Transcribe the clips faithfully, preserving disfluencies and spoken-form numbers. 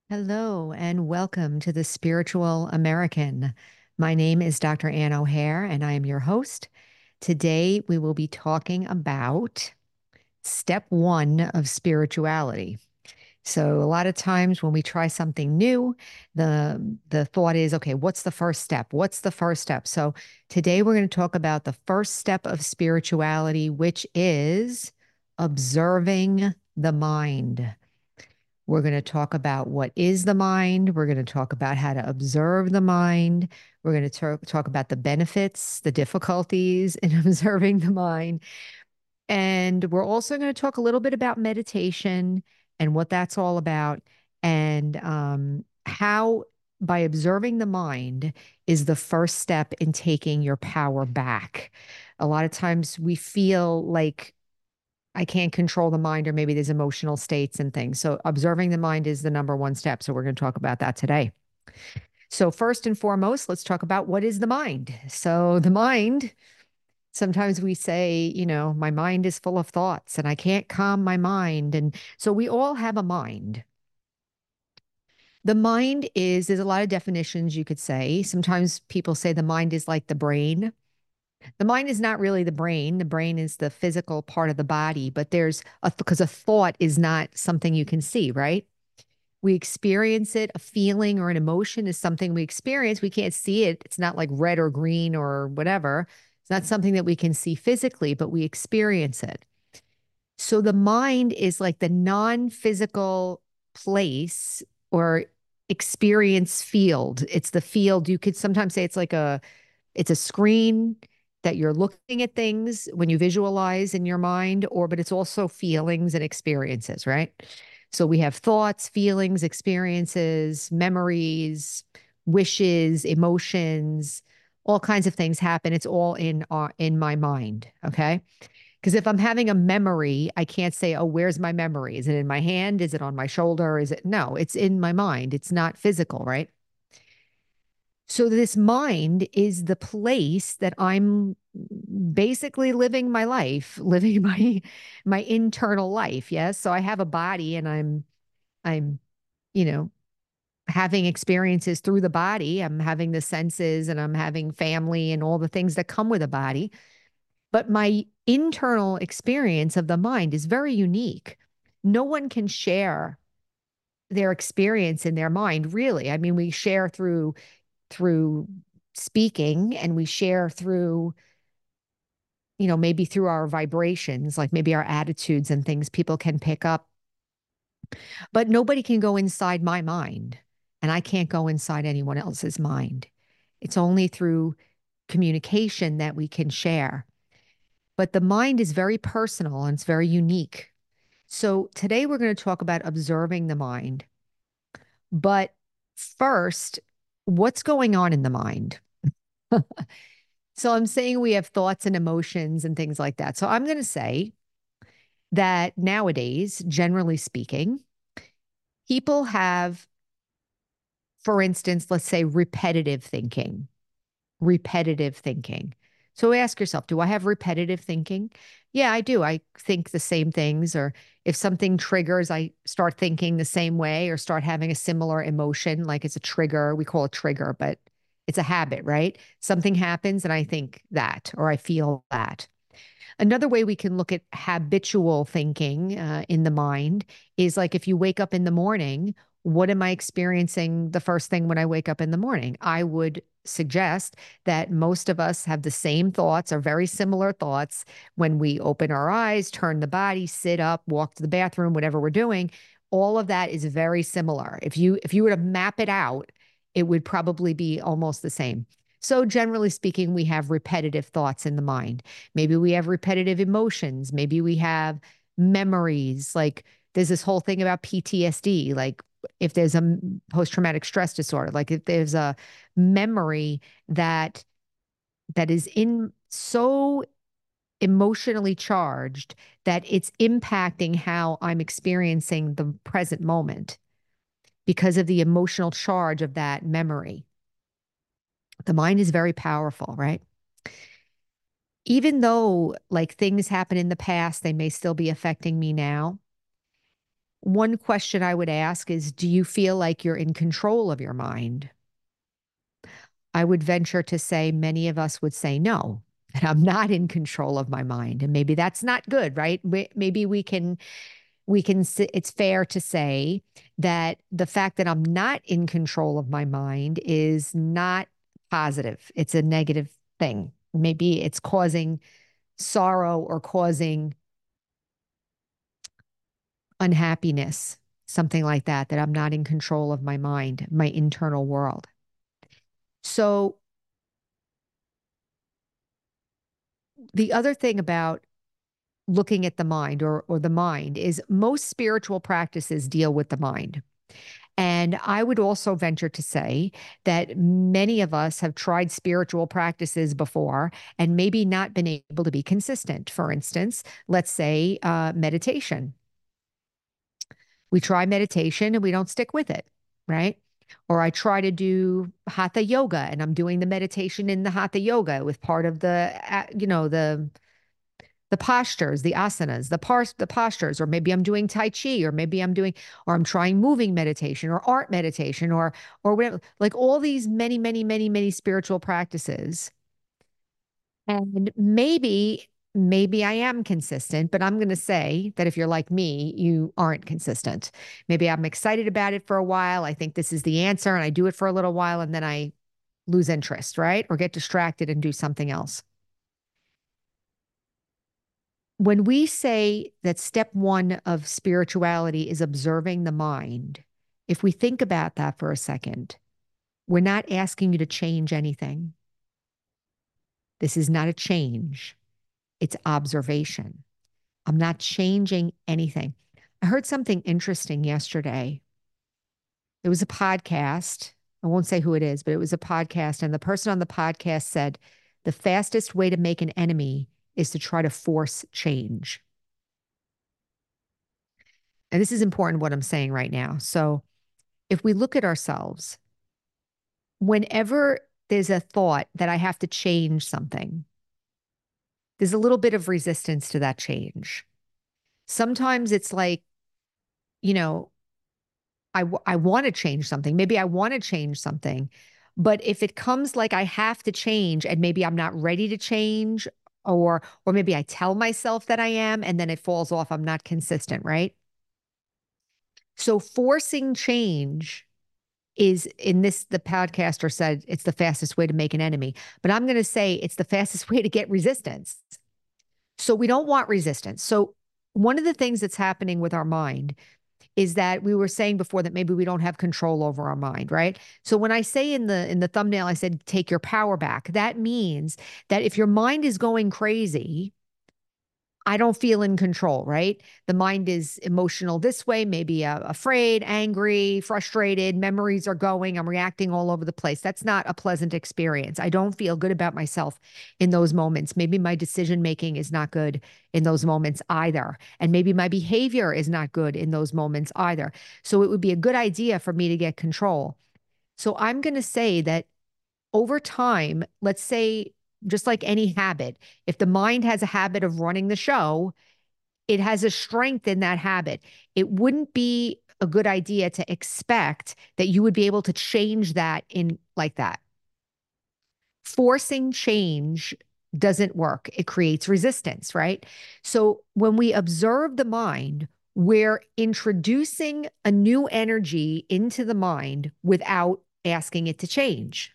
Hello and welcome to the Spiritual American. My name is Doctor Ann O'Hare and I am your host. Today we will be talking about step one of spirituality. So a lot of times when we try something new, the the thought is, okay, what's the first step? What's the first step? So today we're going to talk about the first step of spirituality, which is observing the mind. We're going to talk about what is the mind. We're going to talk about how to observe the mind. We're going to talk, talk about the benefits, the difficulties in observing the mind. And we're also going to talk a little bit about meditation and what that's all about, and um, how, by observing the mind, is the first step in taking your power back. A lot of times we feel like I can't control the mind, or maybe there's emotional states and things. So, observing the mind is the number one step. So, we're going to talk about that today. So, first and foremost, let's talk about what is the mind. So, the mind, sometimes we say, you know, my mind is full of thoughts and I can't calm my mind. And so, we all have a mind. The mind is, there's a lot of definitions you could say. Sometimes people say the mind is like the brain. The mind is not really the brain. The brain is the physical part of the body, but there's a, because a thought is not something you can see, right? We experience it. A feeling or an emotion is something we experience. We can't see it. It's not like red or green or whatever. It's not something that we can see physically, but we experience it. So the mind is like the non-physical place or experience field. It's the field. You could sometimes say it's like a it's a screen that you're looking at things when you visualize in your mind, or but it's also feelings and experiences, right? So we have thoughts, feelings, experiences, memories, wishes, emotions, all kinds of things happen. It's all in our in my mind, okay? Because if I'm having a memory, I can't say, oh, where's my memory? Is it in my hand? Is it on my shoulder? Is it? No, it's in my mind. It's not physical, right? So this mind is the place that I'm basically living my life, living my my internal life. Yes. So I have a body and I'm I'm, you know, having experiences through the body. I'm having the senses and I'm having family and all the things that come with a body. But my internal experience of the mind is very unique. No one can share their experience in their mind, really. I mean, we share through through speaking, and we share through, you know, maybe through our vibrations, like maybe our attitudes and things people can pick up. But nobody can go inside my mind, and I can't go inside anyone else's mind. It's only through communication that we can share. But the mind is very personal and it's very unique. So today we're going to talk about observing the mind. But first, what's going on in the mind? So I'm saying we have thoughts and emotions and things like that. So I'm going to say that nowadays, generally speaking, people have, for instance, let's say repetitive thinking, repetitive thinking. So ask yourself, do I have repetitive thinking? Yeah, I do. I think the same things. Or if something triggers, I start thinking the same way or start having a similar emotion, like it's a trigger. We call it trigger, but it's a habit, right? Something happens and I think that, or I feel that. Another way we can look at habitual thinking uh, in the mind is like if you wake up in the morning, what am I experiencing the first thing when I wake up in the morning? I would suggest that most of us have the same thoughts or very similar thoughts when we open our eyes, turn the body, sit up, walk to the bathroom, whatever we're doing. All of that is very similar. If you if you were to map it out, it would probably be almost the same. So generally speaking, we have repetitive thoughts in the mind. Maybe we have repetitive emotions. Maybe we have memories. Like there's this whole thing about P T S D, like if there's a post traumatic stress disorder, like if there's a memory that that is in so emotionally charged that it's impacting how I'm experiencing the present moment because of the emotional charge of that memory. The mind is very powerful, right? Even though like things happen in the past, they may still be affecting me now. one question I would ask is, do you feel like you're in control of your mind? I would venture to say many of us would say no, that I'm not in control of my mind. And maybe that's not good, right? Maybe we can we can it's fair to say that the fact that I'm not in control of my mind is not positive. It's a negative thing. Maybe it's causing sorrow or causing unhappiness, something like that, that I'm not in control of my mind, my internal world. So the other thing about looking at the mind or or the mind is most spiritual practices deal with the mind. And I would also venture to say that many of us have tried spiritual practices before and maybe not been able to be consistent. For instance, let's say uh, meditation. We try meditation and we don't stick with it, right? Or I try to do hatha yoga and I'm doing the meditation in the hatha yoga with part of the, uh, you know, the the postures, the asanas, the pars, the postures, or maybe I'm doing Tai Chi, or maybe I'm doing, or I'm trying moving meditation or art meditation or, or whatever, like all these many, many, many, many spiritual practices. And maybe, maybe I am consistent, but I'm going to say that if you're like me, you aren't consistent. Maybe I'm excited about it for a while. I think this is the answer and I do it for a little while and then I lose interest, right? Or get distracted and do something else. When we say that step one of spirituality is observing the mind, if we think about that for a second, we're not asking you to change anything. This is not a change, it's observation. I'm not changing anything. I heard something interesting yesterday. It was a podcast. I won't say who it is, but it was a podcast. And the person on the podcast said, the fastest way to make an enemy is to try to force change. And this is important what I'm saying right now. So if we look at ourselves, whenever there's a thought that I have to change something, there's a little bit of resistance to that change. Sometimes it's like, you know, I, I want to change something. Maybe I want to change something. But if it comes like I have to change and maybe I'm not ready to change, or or maybe I tell myself that I am and then it falls off, I'm not consistent, right? So forcing change is in this, the podcaster said it's the fastest way to make an enemy. But I'm going to say it's the fastest way to get resistance. So we don't want resistance. So one of the things that's happening with our mind is that we were saying before that maybe we don't have control over our mind, right? So when I say in the in the thumbnail, I said, take your power back, that means that if your mind is going crazy, I don't feel in control, right? The mind is emotional this way, maybe uh, afraid, angry, frustrated, memories are going, I'm reacting all over the place. That's not a pleasant experience. I don't feel good about myself in those moments. Maybe my decision making is not good in those moments either. And maybe my behavior is not good in those moments either. So it would be a good idea for me to get control. So I'm going to say that over time, let's say, just like any habit, if the mind has a habit of running the show, it has a strength in that habit. It wouldn't be a good idea to expect that you would be able to change that in like that. Forcing change doesn't work. It creates resistance, right? So when we observe the mind, we're introducing a new energy into the mind without asking it to change.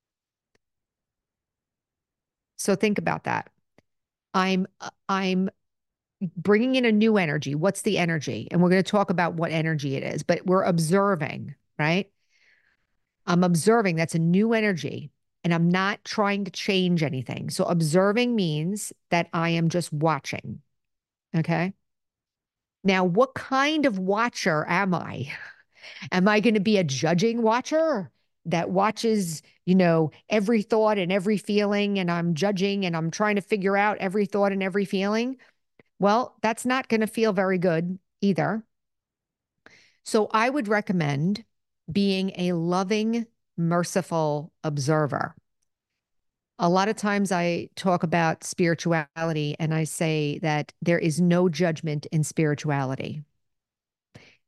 So think about that. I'm I'm bringing in a new energy. What's the energy? And we're going to talk about what energy it is, but we're observing, right? I'm observing. That's a new energy. And I'm not trying to change anything. So observing means that I am just watching. Okay. Now, what kind of watcher am I? Am I going to be a judging watcher that watches, you know, every thought and every feeling, and I'm judging and I'm trying to figure out every thought and every feeling? Well, that's not going to feel very good either. So I would recommend being a loving, merciful observer. A lot of times I talk about spirituality and I say that there is no judgment in spirituality.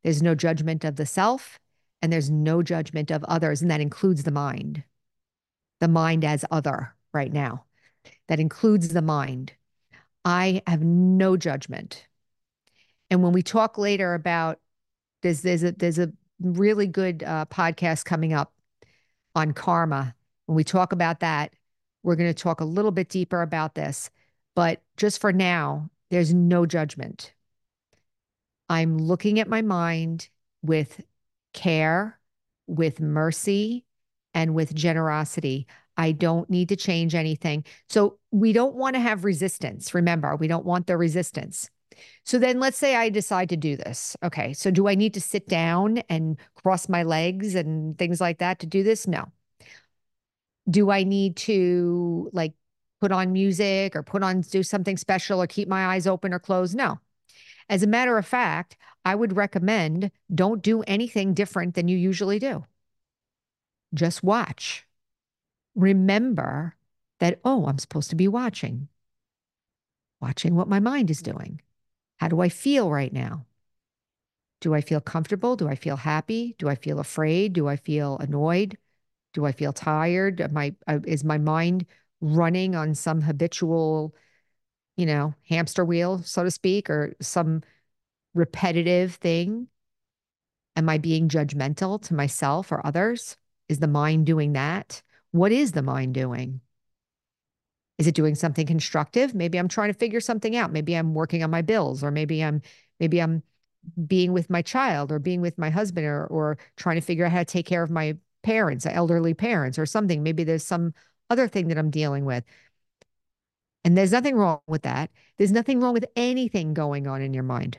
There's no judgment of the self, and there's no judgment of others. And that includes the mind, the mind as other right now. That includes the mind. I have no judgment. And when we talk later about there's there's a there's a really good uh, podcast coming up on karma. When we talk about that, we're going to talk a little bit deeper about this. But just for now, there's no judgment. I'm looking at my mind with care, with mercy, and with generosity. I don't need to change anything. So we don't want to have resistance. Remember, we don't want the resistance. So then let's say I decide to do this. Okay. So do I need to sit down and cross my legs and things like that to do this? No. Do I need to like put on music or put on, do something special or keep my eyes open or closed? No. As a matter of fact, I would recommend don't do anything different than you usually do. Just watch. Remember that, oh, I'm supposed to be watching, watching what my mind is doing. How do I feel right now? Do I feel comfortable? Do I feel happy? Do I feel afraid? Do I feel annoyed? Do I feel tired? Am I, uh, is my mind running on some habitual, you know, hamster wheel, so to speak, or some repetitive thing? Am I being judgmental to myself or others? Is the mind doing that? What is the mind doing? Is it doing something constructive? Maybe I'm trying to figure something out. Maybe I'm working on my bills, or maybe I'm maybe I'm being with my child or being with my husband, or or trying to figure out how to take care of my parents, elderly parents, or something. Maybe there's some other thing that I'm dealing with. And there's nothing wrong with that. There's nothing wrong with anything going on in your mind.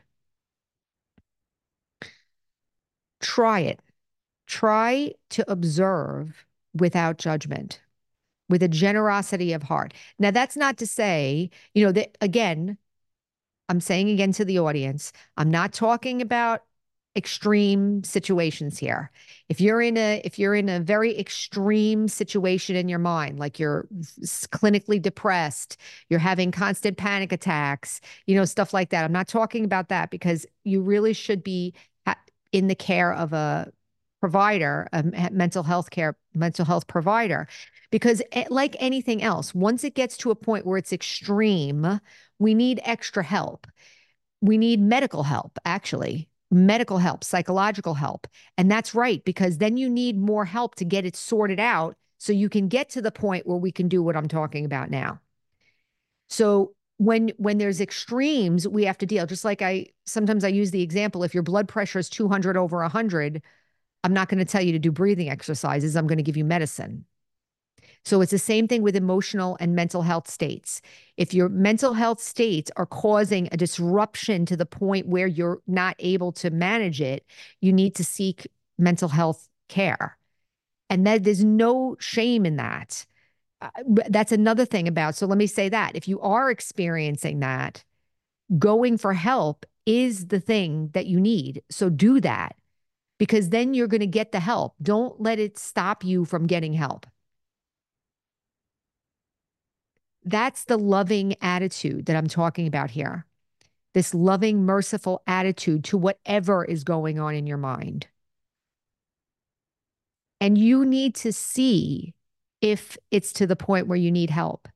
Try it. Try to observe without judgment, with a generosity of heart. Now, that's not to say, you know, that again, I'm saying again to the audience, I'm not talking about extreme situations here. If you're in a if you're in a very extreme situation in your mind, like you're clinically depressed, you're having constant panic attacks, you know, stuff like that. I'm not talking about that, because you really should be in the care of a provider, a mental health care, mental health provider, because like anything else, once it gets to a point where it's extreme, we need extra help. We need medical help, actually, medical help, psychological help. And that's right, because then you need more help to get it sorted out so you can get to the point where we can do what I'm talking about now. So when when there's extremes, we have to deal. Just like I sometimes I use the example, if your blood pressure is two hundred over one hundred, I'm not going to tell you to do breathing exercises. I'm going to give you medicine. So it's the same thing with emotional and mental health states. If your mental health states are causing a disruption to the point where you're not able to manage it, you need to seek mental health care. And that there's no shame in that. Uh, that's another thing about, so let me say that if you are experiencing that, going for help is the thing that you need. So do that, because then you're going to get the help. Don't let it stop you from getting help. That's the loving attitude that I'm talking about here. This loving, merciful attitude to whatever is going on in your mind. And you need to see if it's to the point where you need help.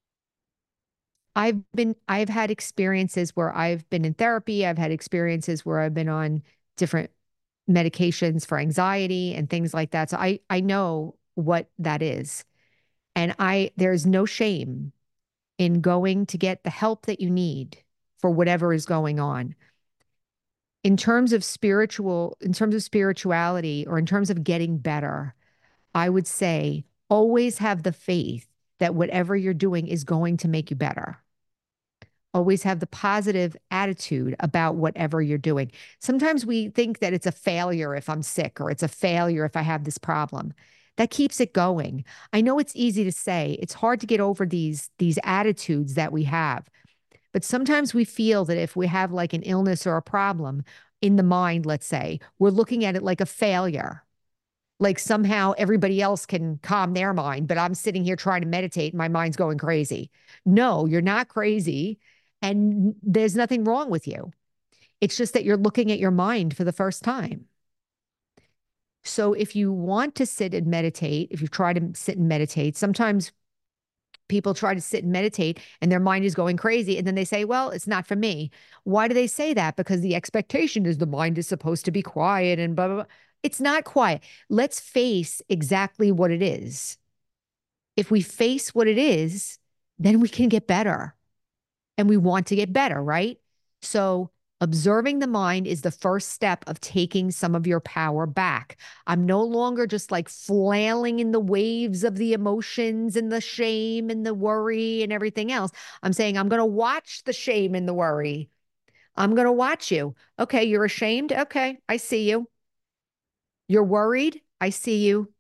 I've been, I've had experiences where I've been in therapy. I've had experiences where I've been on different medications for anxiety and things like that. So I, I know what that is. And I, there's no shame in going to get the help that you need for whatever is going on. In terms of spiritual, in terms of spirituality, or in terms of getting better, I would say always have the faith that whatever you're doing is going to make you better. Always have the positive attitude about whatever you're doing. Sometimes we think that it's a failure if I'm sick, or it's a failure if I have this problem. That keeps it going. I know it's easy to say. It's hard to get over these, these attitudes that we have. But sometimes we feel that if we have like an illness or a problem in the mind, let's say, we're looking at it like a failure. Like somehow everybody else can calm their mind, but I'm sitting here trying to meditate and my mind's going crazy. No, you're not crazy. And there's nothing wrong with you. It's just that you're looking at your mind for the first time. So if you want to sit and meditate, if you try to sit and meditate, sometimes people try to sit and meditate and their mind is going crazy. And then they say, well, it's not for me. Why do they say that? Because the expectation is the mind is supposed to be quiet and blah, blah, blah. It's not quiet. Let's face exactly what it is. If we face what it is, then we can get better. And we want to get better, right? So observing the mind is the first step of taking some of your power back. I'm no longer just like flailing in the waves of the emotions and the shame and the worry and everything else. I'm saying, I'm going to watch the shame and the worry. I'm going to watch you. Okay, you're ashamed. Okay, I see you. You're worried. I see you.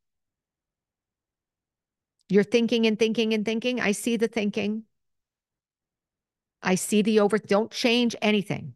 You're thinking and thinking and thinking. I see the thinking. I see the over. Don't change anything.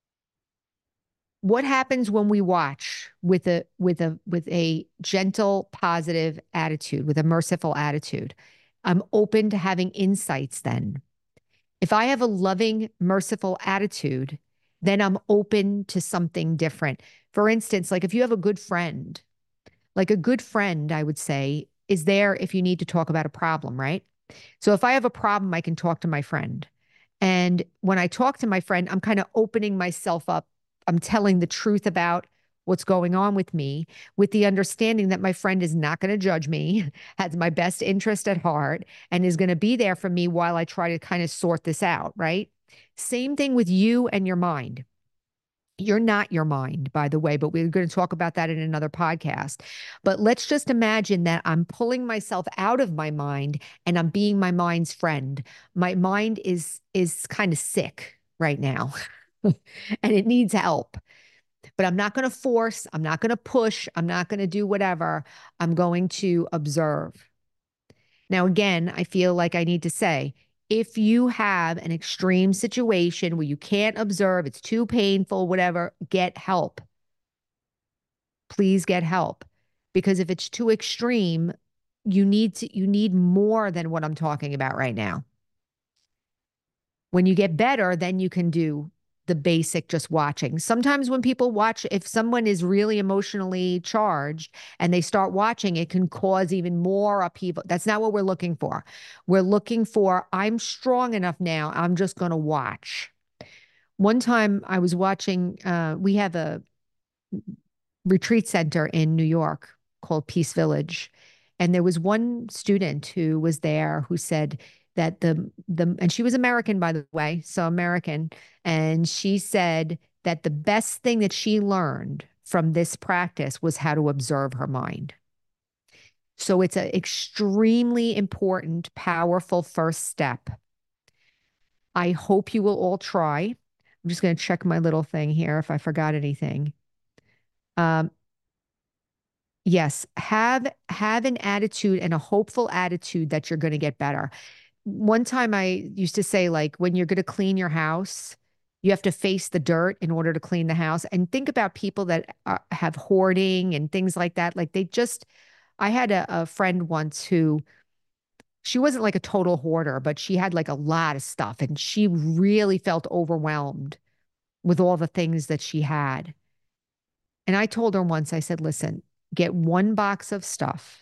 What happens when we watch with a with a with a gentle, positive attitude, with a merciful attitude? I'm open to having insights then. If I have a loving, merciful attitude, then I'm open to something different. For instance, like if you have a good friend, like a good friend, I would say, is there if you need to talk about a problem, right? So if I have a problem, I can talk to my friend. And when I talk to my friend, I'm kind of opening myself up. I'm telling the truth about what's going on with me, with the understanding that my friend is not going to judge me, has my best interest at heart, and is going to be there for me while I try to kind of sort this out, right? Same thing with you and your mind. You're not your mind, by the way, but we're going to talk about that in another podcast. But let's just imagine that I'm pulling myself out of my mind and I'm being my mind's friend. My mind is is kind of sick right now and it needs help. But I'm not going to force, I'm not going to push, I'm not going to do whatever. I'm going to observe. Now, again, I feel like I need to say, if you have an extreme situation where you can't observe, it's too painful, whatever, get help. Please get help. Because if it's too extreme, you need to you need more than what I'm talking about right now. When you get better, then you can do the basic just watching. Sometimes when people watch, if someone is really emotionally charged and they start watching, it can cause even more upheaval. That's not what we're looking for. We're looking for, I'm strong enough now, I'm just going to watch. One time I was watching, uh, we have a retreat center in New York called Peace Village. And there was one student who was there who said that the the and she was American, by the way, so American, and she said that the best thing that she learned from this practice was how to observe her mind. So it's an extremely important, powerful first step. I hope you will all try. I'm just going to check my little thing here if I forgot anything. Um, Yes, have have an attitude and a hopeful attitude that you're going to get better. One time I used to say, like, when you're going to clean your house, you have to face the dirt in order to clean the house. And think about people that are, have hoarding and things like that. Like they just, I had a, a friend once who she wasn't like a total hoarder, but she had like a lot of stuff and she really felt overwhelmed with all the things that she had. And I told her once, I said, listen, get one box of stuff,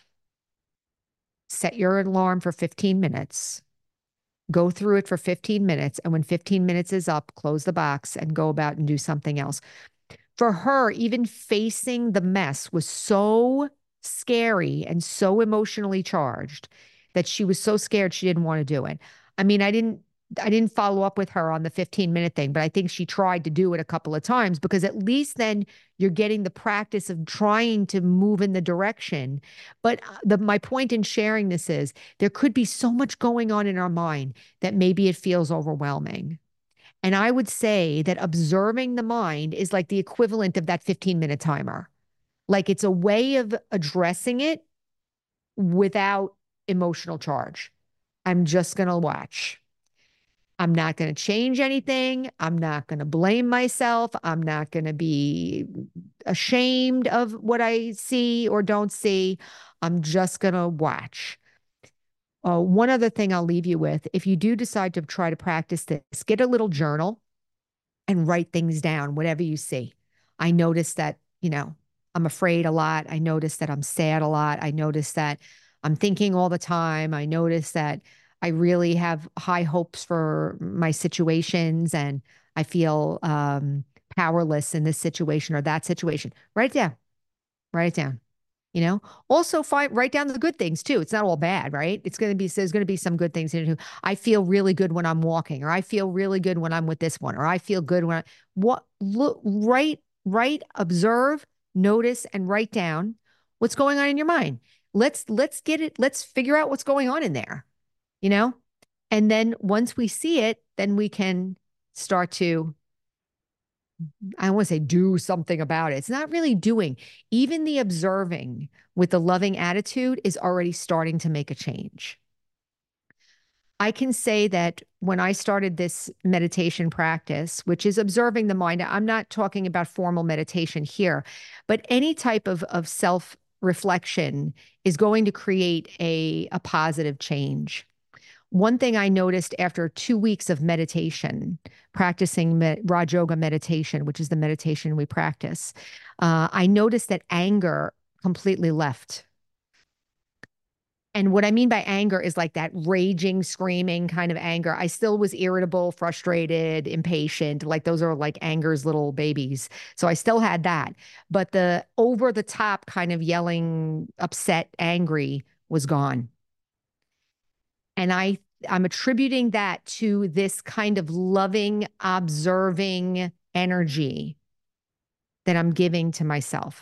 set your alarm for fifteen minutes, go through it for fifteen minutes. And when fifteen minutes is up, close the box and go about and do something else. For her, even facing the mess was so scary and so emotionally charged that she was so scared she didn't want to do it. I mean, I didn't I didn't follow up with her on the fifteen minute thing, but I think she tried to do it a couple of times because at least then you're getting the practice of trying to move in the direction. But uh, the my point in sharing this is there could be so much going on in our mind that maybe it feels overwhelming. And I would say that observing the mind is like the equivalent of that fifteen minute timer. Like it's a way of addressing it without emotional charge. I'm just going to watch. I'm not going to change anything. I'm not going to blame myself. I'm not going to be ashamed of what I see or don't see. I'm just going to watch. Uh, one other thing I'll leave you with, if you do decide to try to practice this, get a little journal and write things down, whatever you see. I notice that, you know, I'm afraid a lot. I notice that I'm sad a lot. I notice that I'm thinking all the time. I notice that I really have high hopes for my situations and I feel um, powerless in this situation or that situation. Write it down. Write it down. You know, also find write down the good things too. It's not all bad, right? It's going to be, there's going to be some good things in it too. I feel really good when I'm walking, or I feel really good when I'm with this one, or I feel good when I, what, look, write, write, observe, notice, and write down what's going on in your mind. Let's, let's get it, let's figure out what's going on in there, you know? And then once we see it, then we can start to, I want to say do something about it. It's not really doing. Even the observing with the loving attitude is already starting to make a change. I can say that when I started this meditation practice, which is observing the mind, I'm not talking about formal meditation here, but any type of, of self reflection is going to create a, a positive change. One thing I noticed after two weeks of meditation, practicing me- Raj Yoga meditation, which is the meditation we practice, uh, I noticed that anger completely left. And what I mean by anger is like that raging, screaming kind of anger. I still was irritable, frustrated, impatient. Like those are like anger's little babies. So I still had that. But the over the top kind of yelling, upset, angry was gone. And I I'm attributing that to this kind of loving, observing energy that I'm giving to myself.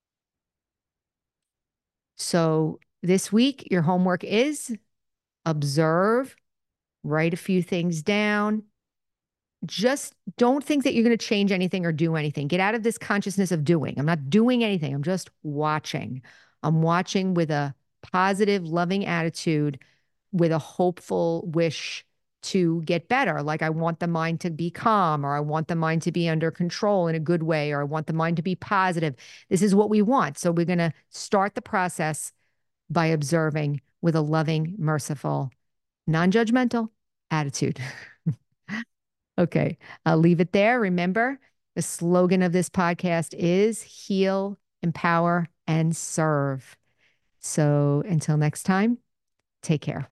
So this week, your homework is observe, write a few things down. Just don't think that you're going to change anything or do anything. Get out of this consciousness of doing. I'm not doing anything. I'm just watching. I'm watching with a positive, loving attitude, with a hopeful wish to get better. Like I want the mind to be calm, or I want the mind to be under control in a good way, or I want the mind to be positive. This is what we want. So we're going to start the process by observing with a loving, merciful, non-judgmental attitude. Okay, I'll leave it there. Remember, the slogan of this podcast is heal, empower, and serve. So until next time, take care.